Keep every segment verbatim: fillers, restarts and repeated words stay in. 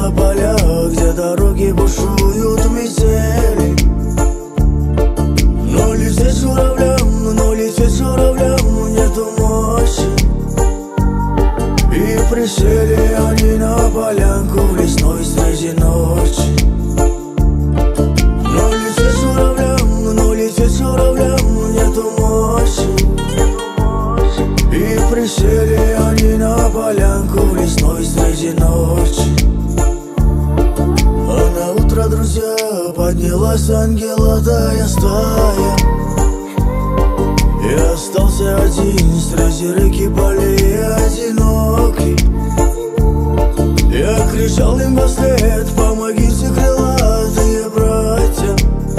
за поля, где дороги бушуют метели. Но лететь журавлям, но лететь журавлям нету мощи. И присели они на полянку в лесной среди ночи. Но лететь журавлям, но лететь журавлям нету мощи. И присели они на полянку в лесной среди ночи. А на утро, друзья, поднялась ангелатая стая. И остался один среди реки полей одинокий. Я кричал им вслед: помогите, крылатые братья.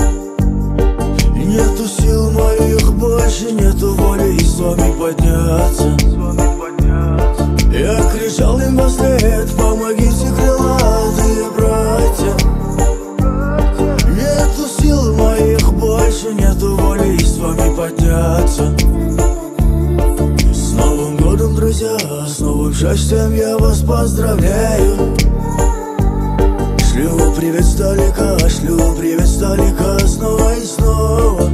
Нету сил моих больше, нету воли с вами подняться. Я кричал им вслед: помогите, крылатые братья. Нету сил моих больше, нету воли с вами подняться. С Новым годом, друзья, с новым счастьем я вас поздравляю. Шлю привет сдалека, шлю привет сдалека снова и снова.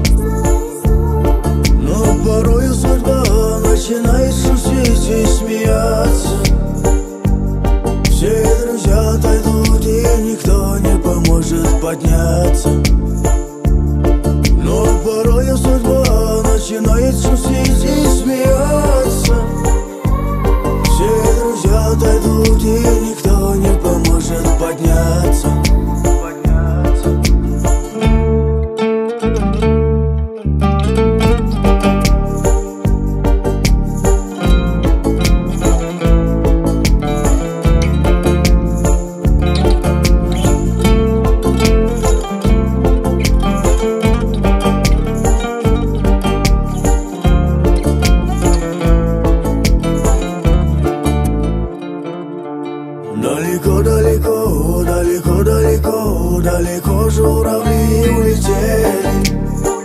Но порою судьба начинает шутить и смеяться. Все друзья отойдут, и никто не поможет подняться. Но порою судьба начинает шутить и смеяться. Все друзья отойдут, и никто не поможет подняться. Далеко, далеко, далеко, далеко, далеко журавли улетели.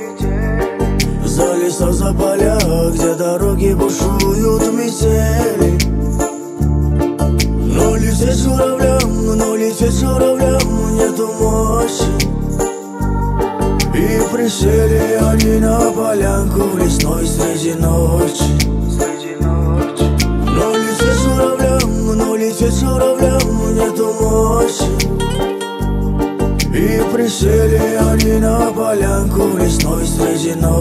За леса, за поля, где дороги бушуют метели. Но лететь журавлям, но лететь журавлям нету мощи. И присели они на полянку в лесной среди ночи. Но лететь журавлям, но лететь журавлям нету мощи. И присели они на полянку в лесной среди ночи.